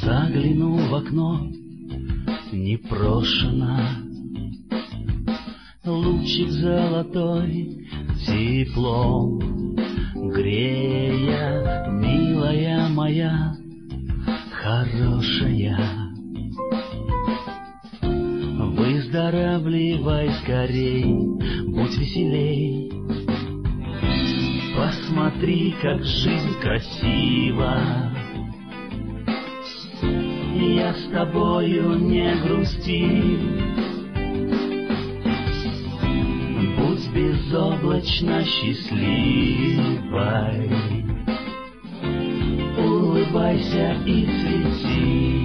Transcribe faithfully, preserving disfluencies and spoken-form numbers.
Загляну в окно непрошено, лучик золотой теплом грея, милая моя, хорошая. Выздоравливай скорей, будь веселей. Посмотри, как жизнь красива. Я с тобою не грусти. Будь безоблачно счастливой. Улыбайся и цвети.